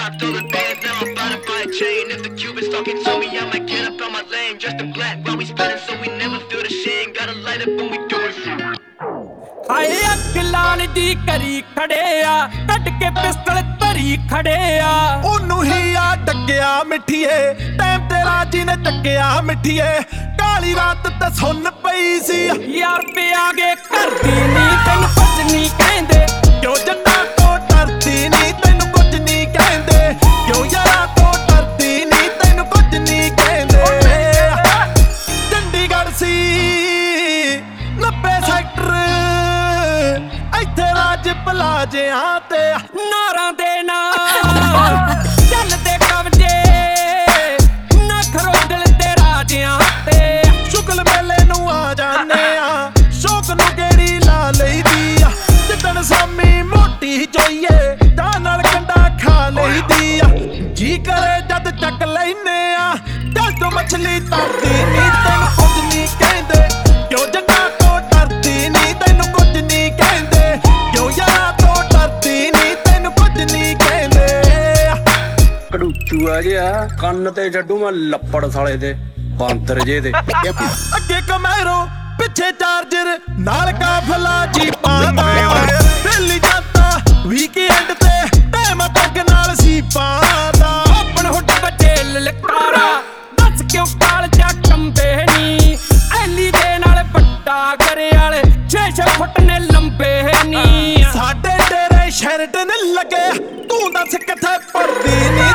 dropped all the bands, now I'm about to buy a chain. If the Cubans talking to me, I might get up on my lane. Dressed in black while we spinning, so we never feel the shame. Gotta light up when we do it. ਹਾਏ ਅੱਗ ਲਾਣ ਦੀ ਕਰੀ ਖੜੇ ਆ ਕੱਢ ਕੇ pistol ਧਰੀ ਖੜੇ ਆ ਉਹਨੂੰ ਹੀ ਆ ਡੱਕਿਆ ਮਿੱਠੀਏ ਟਾਈਮ ਤੇਰਾ ਜੀ ਨੇ ਚੱਕਿਆ ਮਿੱਠੀਏ ਕਾਲੀ ਰਾਤ ਤੇ ਸੁੰਨ ਪਈ ਸੀ ਯਾਰ ਪਿਆ ਗੇ ਕਰਦੀ ਨੀ ਤੈਨੂੰ ਕੁਝ ਨਹੀਂ ਕਹਿੰਦੇ ਕਿਉਂ ਜੰਨਾ ਤੋਂ ਡਰਦੀ ਨੀ ਤੈਨੂੰ ਕੁਝ ਨਹੀਂ ਕਹਿੰਦੇ ਕਿਉਂ ਯਾਰਾਂ ਤੋਂ ਡਰਦੀ ਨੀ ਤੈਨੂੰ ਕੁਝ ਨਹੀਂ ਕਹਿੰਦੇ ਚੰਡੀਗੜ੍ਹ ਸੀ 90 ਸੈਕਟਰ ਇੱਥੇ ਰਾਜ ਪਲਾਜਿਆਂ ਤੇ ਨਾਰਾਂ ਦੇ ਨਾਲ ਚੱਲਦੇ ਕਬਜੇ ਨਾ ਖਰੋਡਲ ਤੇ ਰਾਜਿਆਂ ਤੇ ਸ਼ੁਕਲ ਮੇਲੇ ਨੂੰ ਆ ਜਾਨੇ ਆ ਸ਼ੌਕ ਨੂੰ ਕਿਹੜੀ ਲਾ ਲਈਦੀ ਆ ਜਿੱਦਣ ਸਾਮੀ ਮੋਟੀ ਜੋਈਏ ਤਾਂ ਨਾਲ ਕੰਡਾ ਖਾ ਲਈਦੀ ਆ ਜੀ ਕਰੇ ਜਦ ਚੱਕ ਲੈਨੇ ਆ ਦਿਲ ਤੋਂ ਮਛਲੀ ਤਰਦੀ ਨੀ ਤੈਨੂੰ ਕੁਝ ਨਹੀਂ ਕਹਿੰਦੇ ਕਿਉਂ ਜੰਗਾਂ ਤੋਂ ਡਰਦੀ ਨੀ ਤੈਨੂੰ ਕੁਝ ਨਹੀਂ ਕਹਿੰਦੇ ਕਿਉਂ ਯਾਰਾਂ ਤੋਂ ਡਰਦੀ ਨੀ ਤੈਨੂੰ ਕੁਝ ਨਹੀਂ ਕਹਿੰਦੇ ਕੜੂਚੂ ਆ ਜਿਹਾ ਕੰਨ ਤੇ ਛੱਡੂ ਮੈਂ ਲੱਪੜ ਸਾਲੇ ਦੇ ਬਾਂਦਰ ਜੇ ਦੇ ਅੱਗੇ ਕਮੈਰੋ ਪਿੱਛੇ ਚਾਰਜਰ ਨਾਲ ਕਾਫਲਾ ਜੀਪਾਂ ਦਾ ਦਿੱਲੀ ਜਾਂਦਾ ਵੀਕਐਂਡ ਤੇ ਟਾਈਮ ਤੱਕ ਨਾਲ ਸੀਪਾਂ ਦਾ ਆਪਣ ਹੁੱਡ ਬੱਚੇ ਲਲਕਾਰਾ ਦੱਸ ਕਿਉਂ ਕਾਲ ਜਾ ਕੰਬੇ ਨੀ ਐਲੀ ਦੇ ਨਾਲ ਵੱਡਾ ਕਰੇ ਵਾਲੇ 6-6 ਫੁੱਟ ਨੇ ਲੰਬੇ ਨੀ ਸਾਡੇ ਤੇਰੇ ਸ਼ਰਟ ਨੇ ਲੱਗੇ ਤੂੰ ਦੱਸ ਕਿੱਥੇ ਪੜਦੀ ਨੀ